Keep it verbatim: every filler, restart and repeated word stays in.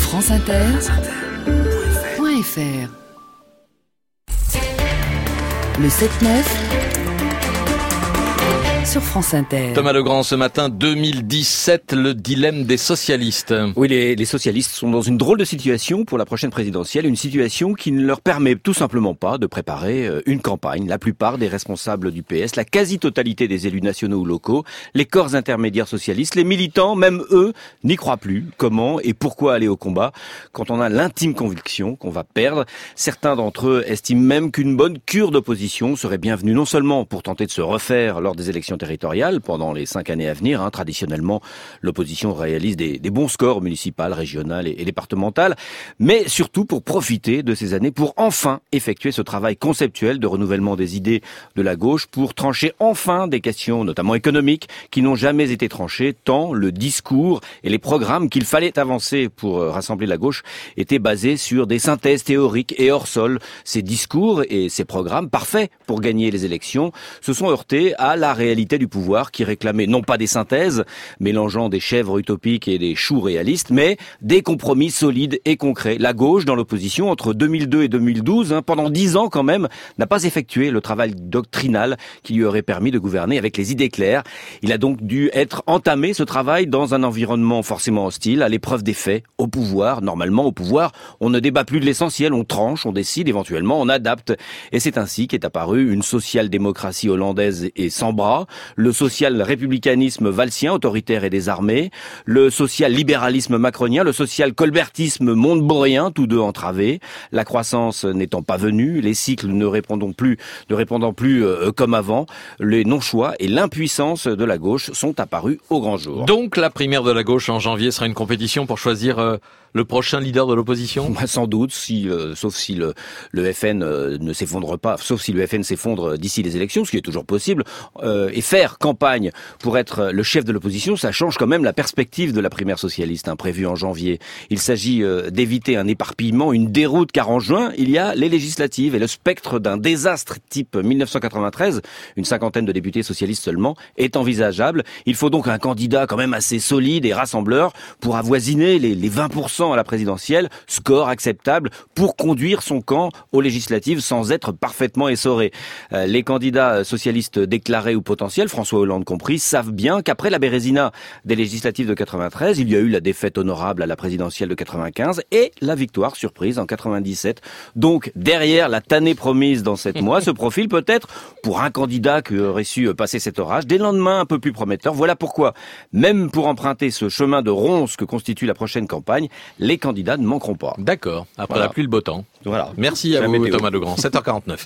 franceinter point f r. Le sept neuf sur France Inter. Thomas Legrand, ce matin deux mille dix-sept, le dilemme des socialistes. Oui, les, les socialistes sont dans une drôle de situation pour la prochaine présidentielle, une situation qui ne leur permet tout simplement pas de préparer une campagne. La plupart des responsables du P S, la quasi-totalité des élus nationaux ou locaux, les corps intermédiaires socialistes, les militants, même eux, n'y croient plus. Comment et pourquoi aller au combat quand on a l'intime conviction qu'on va perdre? Certains d'entre eux estiment même qu'une bonne cure d'opposition serait bienvenue, non seulement pour tenter de se refaire lors des élections territoriales pendant les cinq années à venir. Hein. Traditionnellement, l'opposition réalise des, des bons scores municipales, régionales et, et départementales, mais surtout pour profiter de ces années pour enfin effectuer ce travail conceptuel de renouvellement des idées de la gauche, pour trancher enfin des questions, notamment économiques, qui n'ont jamais été tranchées, tant le discours et les programmes qu'il fallait avancer pour rassembler la gauche étaient basés sur des synthèses théoriques et hors sol. Ces discours et ces programmes, parfaits pour gagner les élections, se sont heurtés à la réalité du pouvoir qui réclamait non pas des synthèses mélangeant des chèvres utopiques et des choux réalistes, mais des compromis solides et concrets. La gauche, dans l'opposition, entre deux mille deux et deux mille douze, hein, pendant dix ans quand même, n'a pas effectué le travail doctrinal qui lui aurait permis de gouverner avec les idées claires. Il a donc dû être entamé, ce travail, dans un environnement forcément hostile, à l'épreuve des faits, au pouvoir. Normalement, au pouvoir, on ne débat plus de l'essentiel, on tranche, on décide, éventuellement, on adapte. Et c'est ainsi qu'est apparue une social-démocratie hollandaise et sans bras, le social-républicanisme valsien, autoritaire et désarmé, le social-libéralisme macronien, le social-colbertisme montebourien, tous deux entravés, la croissance n'étant pas venue, les cycles ne répondant plus, ne répondant plus euh, comme avant, les non-choix et l'impuissance de la gauche sont apparus au grand jour. Donc la primaire de la gauche en janvier sera une compétition pour choisir euh, le prochain leader de l'opposition? Bah, sans doute, si, euh, sauf si le, le F N euh, ne s'effondre pas, sauf si le F N s'effondre d'ici les élections, ce qui est toujours possible, euh, et faire campagne pour être le chef de l'opposition, ça change quand même la perspective de la primaire socialiste, hein, prévue en janvier. Il s'agit euh, d'éviter un éparpillement, une déroute, car en juin, il y a les législatives et le spectre d'un désastre type mille neuf cent quatre-vingt-treize, une cinquantaine de députés socialistes seulement, est envisageable. Il faut donc un candidat quand même assez solide et rassembleur pour avoisiner les, les vingt pour cent à la présidentielle, score acceptable pour conduire son camp aux législatives sans être parfaitement essoré. Euh, les candidats socialistes déclarés ou potentiels, François Hollande compris, savent bien qu'après la bérésina des législatives de quatre-vingt-treize, il y a eu la défaite honorable à la présidentielle de quatre-vingt-quinze et la victoire surprise en quatre-vingt-dix-sept. Donc derrière la tannée promise dans sept mois se profile peut-être pour un candidat qui aurait su passer cet orage des lendemains un peu plus prometteurs. Voilà pourquoi, même pour emprunter ce chemin de ronce que constitue la prochaine campagne, les candidats ne manqueront pas. D'accord, après Voilà. la pluie, le beau temps. Voilà. Merci à La vous météo. Thomas Legrand, sept heures quarante-neuf.